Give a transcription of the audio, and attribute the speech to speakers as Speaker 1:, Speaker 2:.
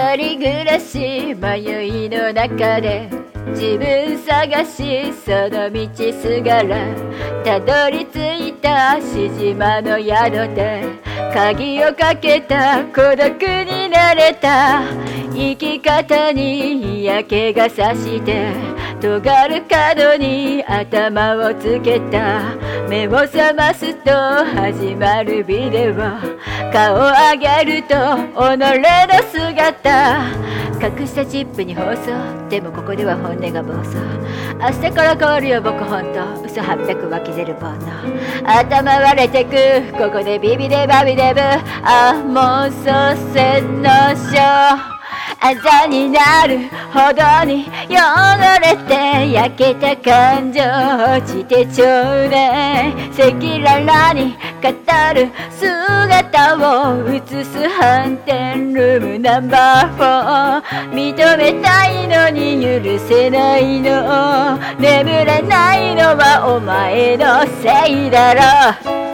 Speaker 1: 人暮らし迷いの中で自分探しその道すがらたどり着いたし島の宿で鍵をかけた孤独になれた生き方に嫌気がさして尖る角に頭をつけた目を覚ますと始まるビデオ顔を上げると己の姿隠したチップに放送でもここでは本音が暴走明日から変わるよ僕ほんと嘘800湧き出る煩悩頭割れてくここでビビデバビデブもうそせのしょあざになるほどに汚れて焼けた感情落ちてちょうだい赤裸々に語る姿を映す反転ルームナンバー4認めたいのに許せないの眠れないのはお前のせいだろ